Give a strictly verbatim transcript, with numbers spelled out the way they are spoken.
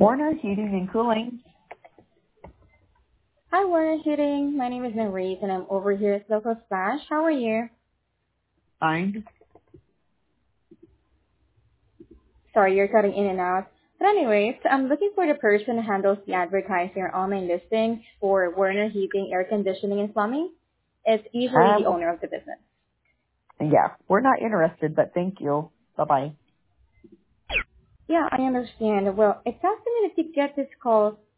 Warner Heating and Cooling. Hi, Warner Heating. My name is Marie, and I'm over here at Local Splash. How are you? Fine. Sorry, you're cutting in and out. But anyways, I'm looking for the person who handles the advertising or online listings for Warner Heating, Air Conditioning, and Plumbing. It's usually the Um, owner of the business. yeah, we're not interested, but thank you. Bye-bye. Yeah, I understand. Well, it's estimated to get this call